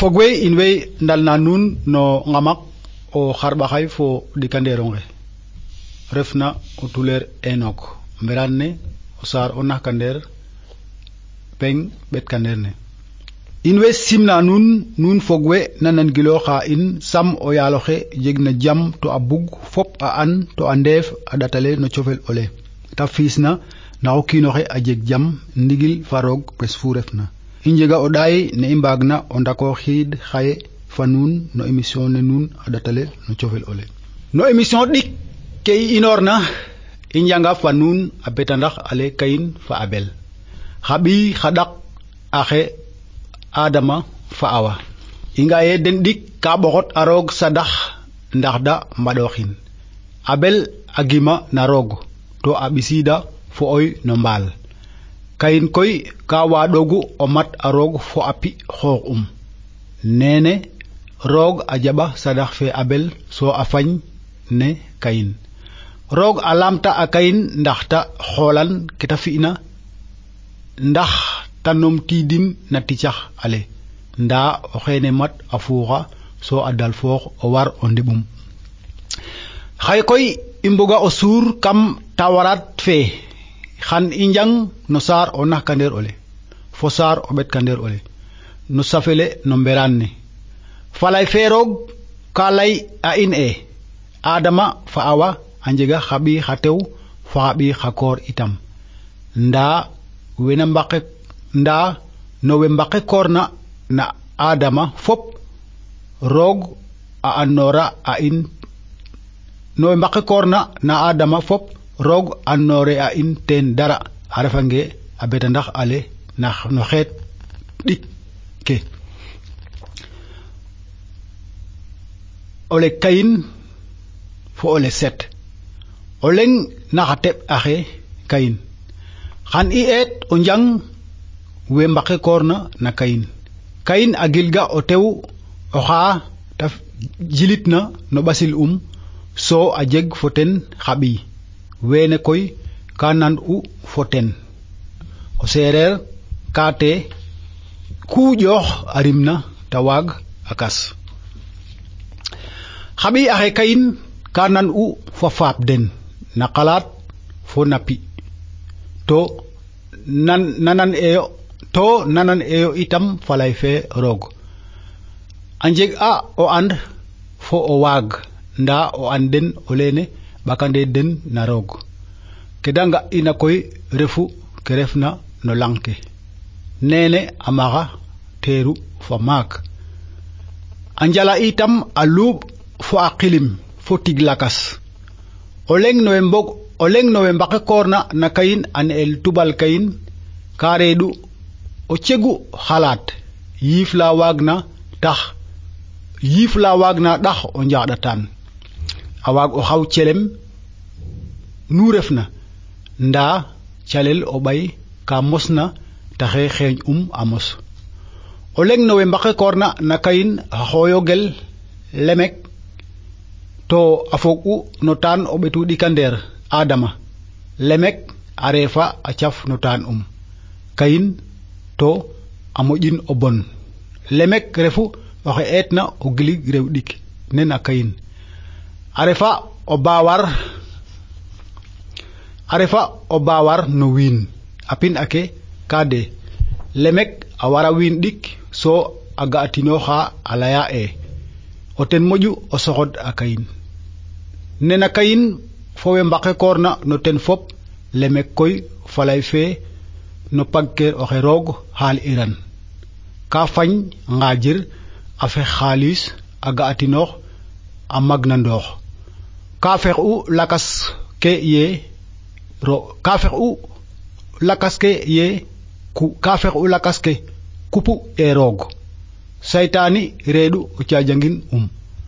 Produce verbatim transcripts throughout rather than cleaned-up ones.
fogwe inwe ndal na nun no ngamak o xarbaxay fo dikanderonge refna o tuler enok mberanne o sar o nakander peng bet kanderne inwe simna nun nun fogwe nanan gilo xa in sam o yaloxe jegna jam to a bug fop a an to a ndef a datale no cofel ole ta fisna na o kinoxe a jeg jam ndigil farog pes fu refna injega o day ne imbagna o ndako xid xaye fanun no émission ne nun a datale no cofel ole no émission dik ke inorna injanga fanun a betandax ale kayin fa abel xabi xadak axe adama fa awa inga ye den dik ka boxot a roog sadax ndax da mbadoxin abel agima na roog to a bisida fo oy no mbal kayin koy ka wadogu o mat a roog fo api xoox um nene roog a jaba sadax fe abel so a fañ ne kayin roog a lamta a kayin ndax ta xolan keta fi'na ndax tanom tidin na ticax ale nda o xene mat a fuxa so a dal foox o war o ndibum xay koy imbuga o sur kam tawarat fe xan injang no sar o nakander ole fo sar o bet kander ole no safele no mberan ne falay fe roog ka lay a in e adama fa awa anjega xabi xatew fa xabi xakor itam nda wena mbaqe nda no we mbaqe korna na adama fop roog a anora a in no we mbaqe korna na adama fop roog anore a in ten dara a refange a beta ndax ale na no xeet dik ke ole kayin fo ole set o leng na xa teɓ axe kayin xan i eet o njang we mbaqe korna na kayin kayin a gilga o tew oxa ta jilitna no ɓasil um so a jeg fo ten xaɓi wene koy ka nan u fo ten o sereer kate ku jox a rimna ta waag a kas xaɓi axe kayin ka nan u fo faap den na xalaat fo na pi to nan nanan eyo to nanan eyo itam falay fe roog a jeg a o and fo o waag nda o an den o lene bakande den na roog ke danga ina koy refu ke refna no lang ke nene a maxa teeru fa maak a njala itam a luub fo a qilim fo tig lakas o leng nowe mbog o leng nowe mbaqe korna na kayin an el tubal kayin ka reedu o cegu xalaat yiif la waagna tax yiif la waagna ɗax o njaɗatan a waag o xaw celem nu refna nda calel o ɓay ka mosna taxe xeeñ um a mos o leng nowe mbaqe korna na kayin a xooyogel lemek to a fog u no taan o ɓetu ɗikandeer adama lemek a refa a caf no taan um kayin to a moƴin o bon lemek refu oxe eetna o gilig rew ɗik nen a kayin a refa o bawar a refa o bawar no wiin a pin ake ka de lemek a wara wiin ɗik so a ga'atinoxa a laya e o ten moƴu o soxod a kayin nena kayin fo we mbaqe korna no ten fop lemek koy falay fe no pagke oxe roog xaal iran ka fañ ngajir a fex xaalis a ga'atinoox a magna ndoox ka fex u lakas ke ye ro ka fex u lakas ke ye ku ka fex u lakas ke kupu e roog saytani reedu o caajangin um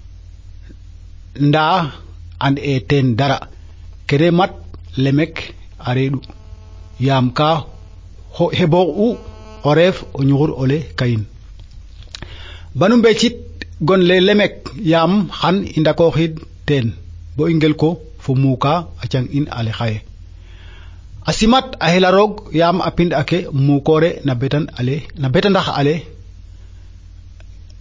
nda and e ten dara kede mat lemek a reedu yaam ka heboox u o reef o ñuxur ole kayin banu mbecit gon le lemek yaam xan i ndakooxid ten bo i ngel ko fo muuka a cang in ale xaye a simat a hela roog yaam a pind ake muukore na betan ale na betandax ale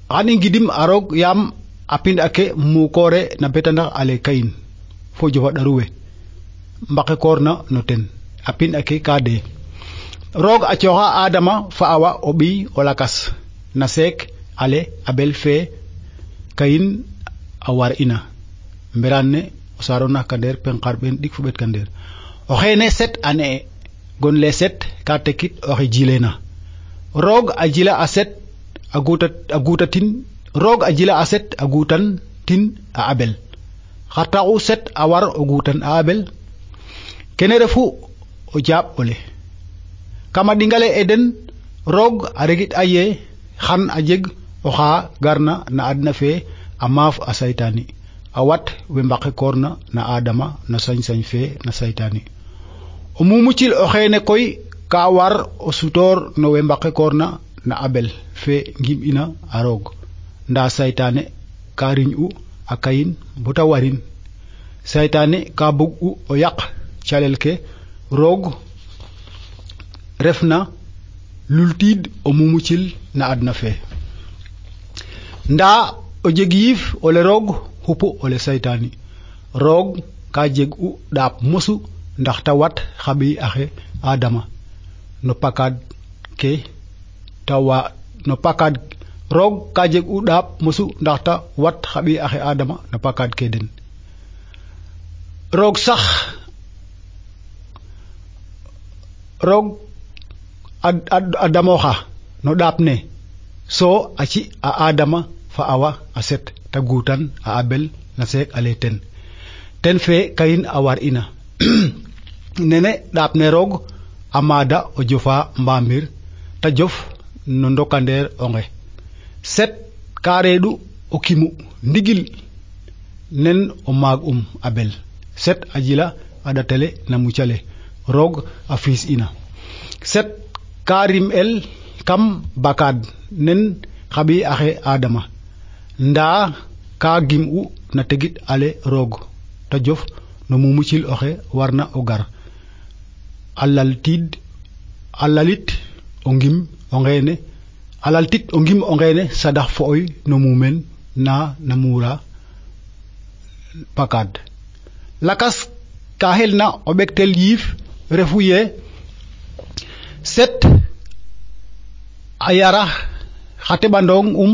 ani gidim arog yam apin ake mukore na betanda ale kayin fo jofa daruwe mbake korna no ten apin ake kade rog a coxa adama fa awa o ɓiy o lakas na seek ale abel fe kayin a war ina mberan ne o sarona kandeer penqar ɓen ɗik fo ɓet kandeer o xeene set ane gon le set ka tekit oxe jilena roog a jila a set a gutat a gutatin roog a jila a set a gutan tin a abel xa taxu set a war o gutan a abel kene refu o jaab ole kama ɗingale eden roog a regit a ye xan a jeg oxa garna na adna fe a maaf a saytani a wat we mbaqe koorna na adama na sañ-sañ fe na saytani o mumucil o xeene koy ka war o sutoor no we mbaqe koorna na abel fe ngim ina a roog nda saytane ka riñ u a kayin bota warin saytane ka bug u o yaq calel ke roog refna lultiid o mumucil na adna fe nda o jeg yiif ole roog xupu ole saytani roog ka jeg u ɗaap mosu ndax ta wat xaɓi axe adama no pakad ke ta wa no pakad roog ka jeg u ɗaap mosu ndax ta wat xaɓi axe adama no pakad ke den roog sax roog a damoxa no ɗaap ne so a ci a adama fa awa a set ta gutan a abel na seek ale ten ten fe kayin a war ina nene ɗaap ne roog a maada o jofa mbamir ta jof no ndokandeer onge set ka reeɗu o kimu ndigil nen o maag um abel set a jila a ɗatale na mucale roog a fiis ina set ka rim el kam bakad nen xaɓi axe adama nda ka gim u na tegit ale roog ta jof no mumucil oxe warna o gar a laltiid a lalit o ngim o ngeene a laltit o ngim o ngeene sadax fo'oy no mumen na na mura pakad lakas ka xelna o ɓektel yiif refu ye set a yara xa teɓandong um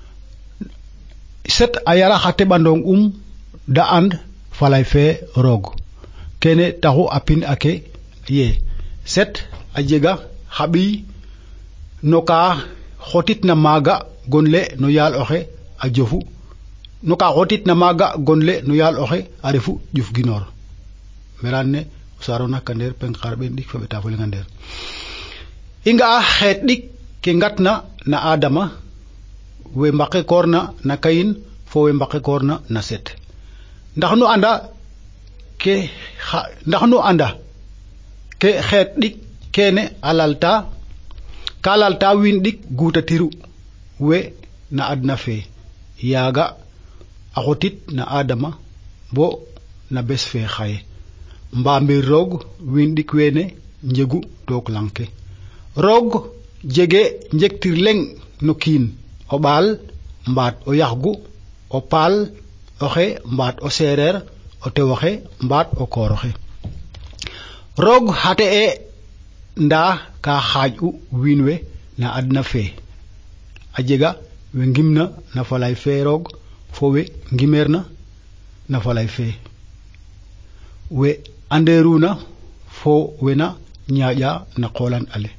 set a yara xa teɓandong um da and falay fe roog kene taxu a pin ake ye set a jega xa ɓiy no ka xotit na maaga gonle no yaal oxe a jofu no ka xotit na maaga gonle no yaal oxe a refu ƴuf ginoor meran ne o sarona kandeer penqar ɓen ɗik fo ɓeta fo lenga ndeer i nga'a xeet ɗik ke ngatna na adama we mbaqe koorna na kayin fo we mbaqe koorna na set ndax nu anda ke ndax nu anda ke xeet ɗik kene a lalta ka lalta wiin ɗik gutatiru we na adna fe yaaga a xotit na adama bo na bes fe xaye mbamir roog wiin ɗik wene njegu took lang ke roog jege njektir leng no kiin o ɓaal mbaat o yaxgu o paal oxe mbaat o seereer o tewoxe mbaat o kooroxe roog xate e nda ka xaaj u wiin we na adna fe a jega we ngimna na falay fe roog fo we ngimeerna na falay fe we anderuna fo wena ñaaƴa na qolan ale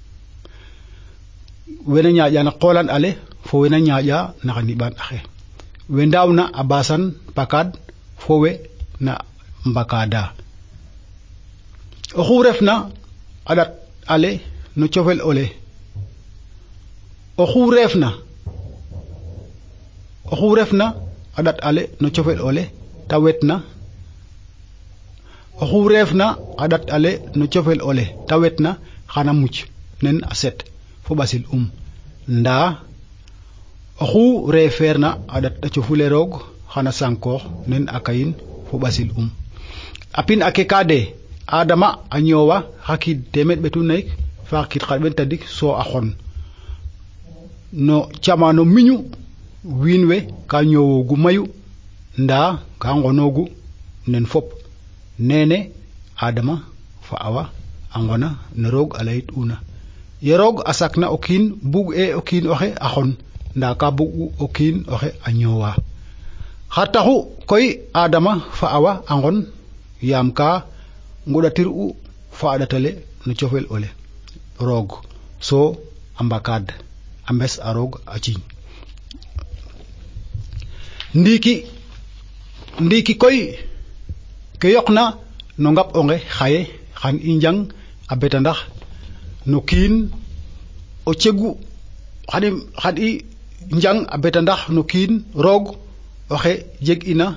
wena ñaaƴa na qolan ale fo wena ñaaƴa na xa niɓaan axe we ndaawna a basan pakad fo we na mbakada oxu refna a ɗat ale no cofel ole oxu refna oxu refna a ɗat ale no cofel ole ta wetna oxu refna a ɗat ale no cofel ole ta wetna xana muc nen a set fo ɓasil um nda oxu refeerna a ɗat a cofule roog xana sankoox nen a kayin fo ɓasil um a pin ake ka de adama a ñoowa xa kiid temeed ɓetu nayik fa xa kiid xarɓen tadik so a xon no camano miñu wiinwe ka ñowogu mayu nda ka ngonogu nen fop nene Adama fa Awa a ngona ne roog a layit una ye roog a sakna o kiin bug e o kiin oxe a xon nda ka bug u o kiin oxe a ñoowa xa taxu koy Adama fa Awa a ngon yaam ka nguɗatir u fa a ɗatale no cofel ole roog so a mbakaad a mbes a roog a ciiñ ndiiki ndiiki koy ke yoqna no ngap onge xaye xan i njang a beta ndax no kiin o cegu xani xan i njang a beta ndax no kiin roog oxe jeg ina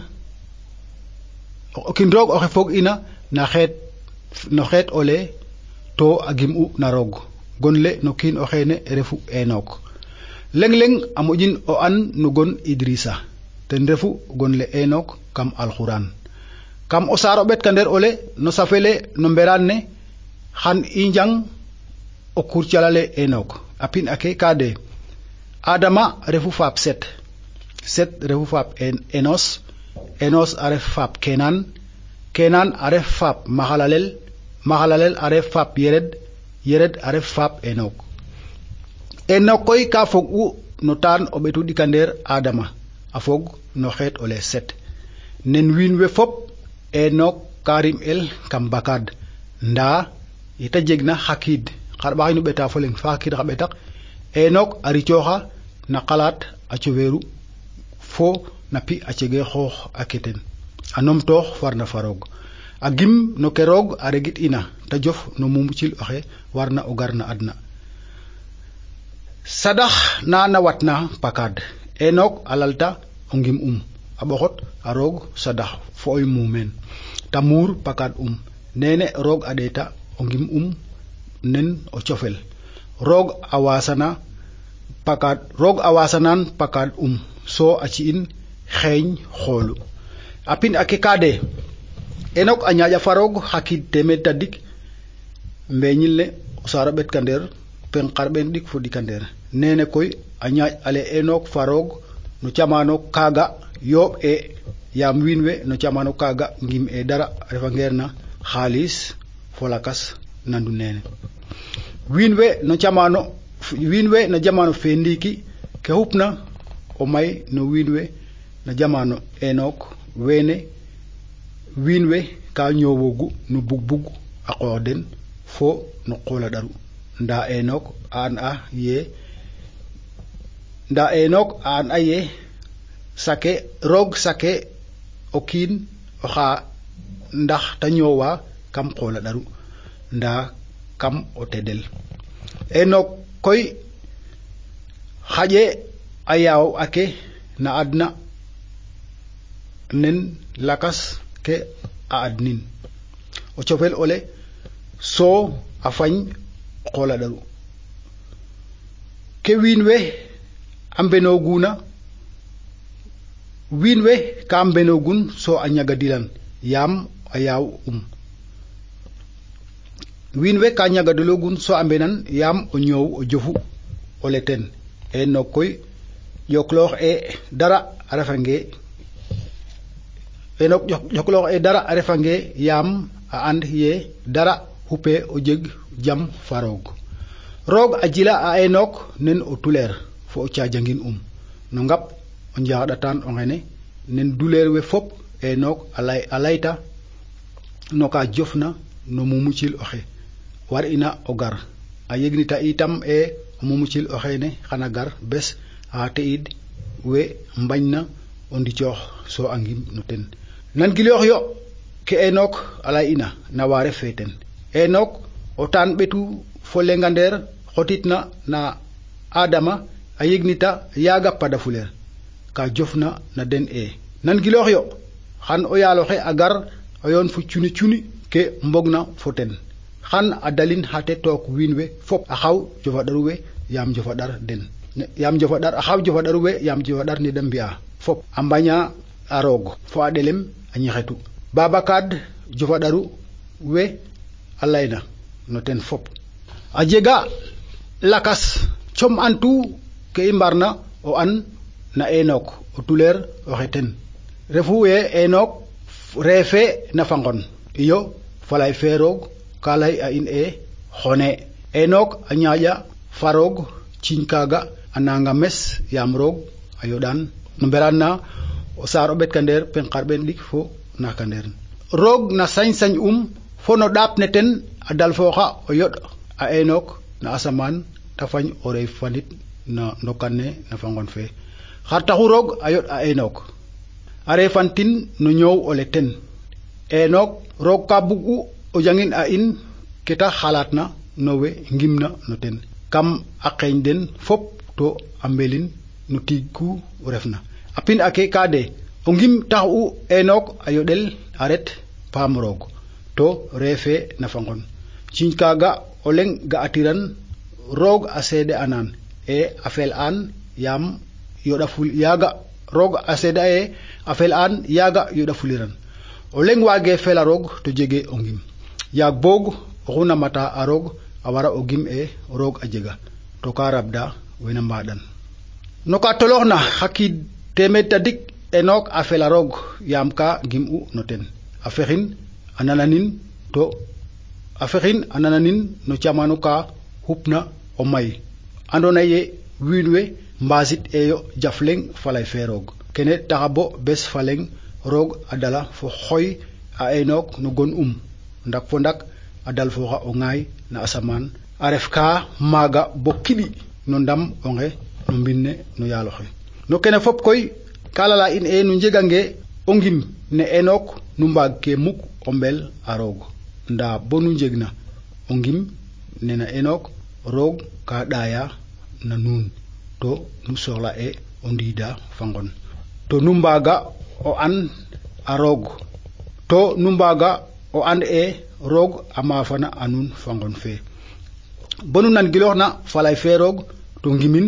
o kiin roog oxe foog ina na xeet no xeet ole to a gim u na roog gonle no kiin o xeene refu Enoch leng leng a moƴin o an no gon Idrissa ten refu gonle Enoch kam alxuraan kam o saar o ɓetkandeer ole no safele no mberaan ne xan i njang o kurcalale Enoch a pin ake ka de Adama refu faap Set Set refu faap Enos Enos a ref faap Kenan Kenan a ref faap Mahalalel Mahalalel a ref faap Yered Yered a ref faap Enoch Enoch koy ka fog u no taan o ɓetu ɗikandeer Adama a fog no xeet ole Set nen wiin we fop Enoch ka rim el kam bakad nda yeta jegna xa kiid xarɓaxay nu ɓeta fo leng fa xa kiid xa ɓetak Enoch a ricooxa na xalaat a coweeru fo na pi a cege xoox a keten a numtoox farna fa roog a gim no ke roog a regit ina ta jof no mumucil oxe warna o gar na adna sadax na na watna pakad Enoch a lalta o ngim um a ɓoxot a roog sadax fo oy mumeen ta muur pakad um nene roog a ɗeeta o ngim um nen o cofel roog a wasana pakad roog a wasanaan pakad um so a ci'in xeeñ xoolu a pin ake kade Enoch a ñaaƴa fa roog xa kiid teemeed tadik mbeñil ne o saaro ɓetkandeer pen xarɓeen ɗik fo ɗikandeer nene koy a ñaaƴ ale Enoch fa roog no camano kaaga yooɓ e yaam wiin we no camano kaaga ngim e dara a refa ngeer na xaalis fo lakas nandu nene wiin we no camano wiin we no jamano fe ndiiki ke xupna o may no wiin we no jamano Enoch wene wiin we ka ñoowogu no bug bug a qoox den fo no qool a ɗaru nda Enoch a an a ye nda Enoch a an a ye sake roog sake o kiin oxa ndax ta ñoowa kam qool a ɗaru nda kam o tedel Enoch koy xaƴe a yaaw ake na adna nen lakas ke a adnin o cofel ole so a fañ qool a ɗaru ke wiin we a mbenoguna wiin we ka mbenogun so a ñagadiran yaam a yaaw um wiin we ka ñagadalogun so a mbenan yaam o ñoow o jofu ole ten Enoch koy yokloox e dara a refange Enoch yokloox e dara a refange yaam a and ye dara xupe o jeg jam fa roog roog a jila a Enoch nen o tuleer fo o caajangin um no ngap o njaxɗatan o ngene nen duleer we fop Enoch a lay a layta no ka jofna no mumucil oxe war ina o gar a yegnita itam e o mumucil oxene xana gar bes a te'id we mbañna o ndicoox so a ngim no ten nan giloox yo ke Enoch a lay ina na waare fe ten Enoch o taan ɓetu fo lengandeer xotitna na Adama a yegnita yaaga padafuleer ka jofna na den e nan giloox yo xan o yaaloxe a gar o yoon fu cuni cuni ke mbogna fo ten xan a dalin xate took wiin we fop a xaw jofa ɗaru we yaam jofa ɗar den yaam jofa ɗar a xaw jofa ɗaru we yaam jofa ɗar ne de mbi'a fop a mbaña a roog fo a ɗelem a ñexetu Babakad jofa ɗaru we a layna no ten fop a jega lakas com antu ke i mbarna o an na Enok o tuleer oxe ten refu ye Enok refe na fangon iyo falay fe roog ka lay a in e xone Enok a ñaaƴa fa roog ciiñ kaaga a nanga mes yaam roog a yoɗaan no mberaan na o saar o ɓetkandeer pen xarɓeen ɗik fo nakandeer roog na sañ-sañ um fo no ɗaap ne ten a dalfooxa o yoɗ a Enok na asamaan ta fañ o reef fanit na ndokan ne na fangon fe xar taxu roog a yoɗ a Enok a refantin no ñoow o le ten Enok roog ka bug'u o jangin a in ke ta xalaat na no we ngimna no ten kam a qeeñ den fop to a mbelin no tiig ku refna a pin ake ka de o ngim tax'u Enok a yoɗel a ret paam roog to refe na fangon ciiñ kaaga o leŋ ga'atiran roog a seede anan e a fel an yaam yoɗa ful yaaga roog a seede e a fel an yaaga yoɗa fuliran o leŋ waage fela roog to jege o ngim yaag boog oxu na mata a roog a wara o gim e roog a jega to ka rabda wena mbaɗan no ka tolooxna xa kiid teemeed tadik Enok a fela roog yaam ka gim'u no ten a fexin a nananin to a fexin a nananin no camano ka xupna o may andona ye wiin we mbasit eyo jaf leŋ falay fe roog kene taxa bo bes fa leŋ roog a dala fo xoy a Enok no gon um ndak fo ndak a dal fooxa o ŋaay na asamaan a ref ka maaga bo kiɗi no ndam onge no mbinne no yaaloxe no kene fop koy ka lala in e nu njegange o ngim ne Enok nu mbaag ke muk o mbel a roog nda bo nu njegna o ngim ne na Enok roog ka ɗaaya na nuun to nu soxla e o ndiida fangon to nu mbaaga o an a roog to nu mbaaga o and e roog a maafana a nuun fangon fe bo nu nan gilooxna falay fe roog to ngimin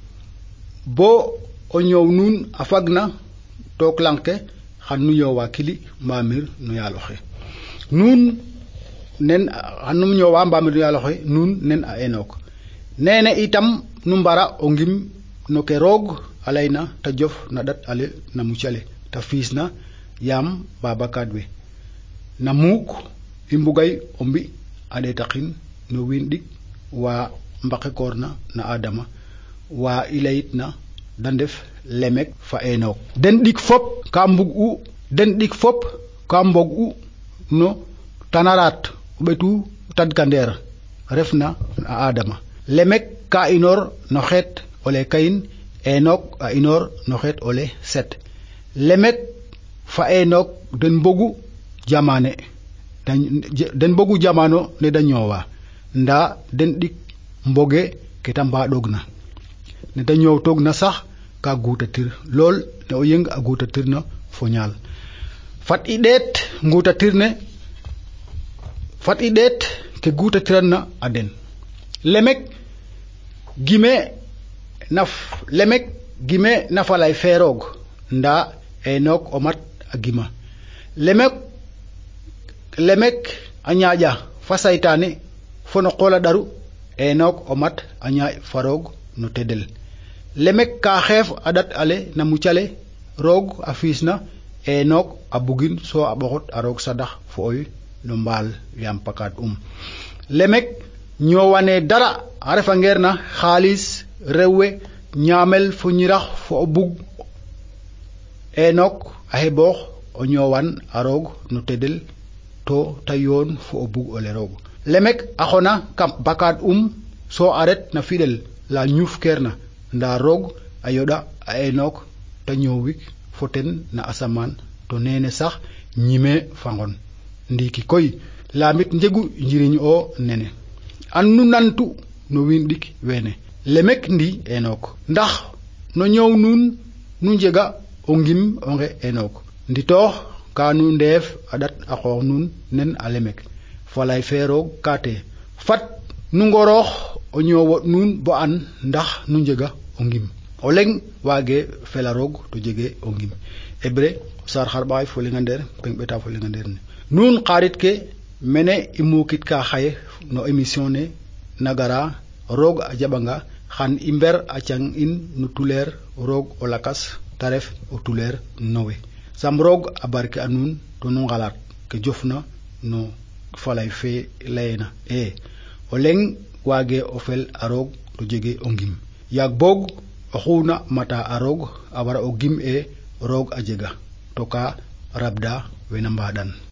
bo o ñoow nuun a fagna took lang ke xan nu ñoowa kili mbamir no yaaloxe nuun nen xan nu ñoowa mbamir no yaaloxe nuun nen a Enok nene itam nu mbara o ngim no ke roog a layna ta jof na ɗat ale na mucale ta fiisna yaam babakaad we na muuk i mbugay o mbi a ɗeetaqin no wiin ɗik wa mbaqekoorna na Adama wa i layitna da ndef Lemek fa Enok den ɗik fop ka mbug'u den ɗik fop ka mbog'u no tanaraat o ɓetu tadkandeer refna a Adama Lemek ka inoor no xeet ole Kayin Enok a inoor no xeet ole Set Lemek fa Enok den mbogu jamane den mbogu jamano ne da ñoowa nda den ɗik mboge ke ta mbaɗoogna ne da ñoowtoogna sax ka guutatir lool ne o yeng a guutatirna fo ñaal fat i ɗeet nguutatir ne fat i ɗeet ke guutatiranna a den Lemek gime na Lemek gime na falay fe roog nda Enok o mat a gima Lemek Lemek a ñaaƴa fa saytaane fo no qool a ɗaru Enok o mat a ñaaƴ fa roog no tedel Lemek ka xeef a ɗat ale na mucale roog a fiisna Enok a bugin so a ɓoxot a roog sadax fo oy no mbaal yaam pakaad um Lemek ñoowane dara a refangeer na xaalis rew we ñaamel fo ñirax fo o bug Enok a xeɓoox o ñoowan a roog no tedel to ta yoon fo o bug ole roog Lemek a xona kam bakaad um so a ret na fiɗel la ñuuf keer na nda roog a yoɗa a Enok ta ñoowik fo ten na asamaan to nene sax ñime fangon ndiiki koy laamit njegu njiriñ o nene an nu nantu no wiin ɗik wene Lemek ndi Enok ndax no ñoow nuun nu njega o ngim onge Enok nditoox ka nu ndeef a ɗat a qoox nuun nen a Lemek falay fe roog kaate fat nu ngoroox o ñoowot nuun bo an ndax nu njega o ngim o leŋ waage fela roog to jege o ngim Hébreu saar xarɓaxay fo lengandeer peng ɓeta fo lengandeer ne nuun xarit ke mene i muukit ka xaye no émission ne na gara roog a jaɓanga xan i mber a cang in no tuleer roog o lakas te ref o tuleer nowe sam roog a barke a nuun to nu ngalaat ke jofna no falay fe leyena e o leŋ waage o fel a roog to jege o ngim yaag boog oxuna mata a roog a wara o gim e roog a jega to ka rabda wena mbaɗan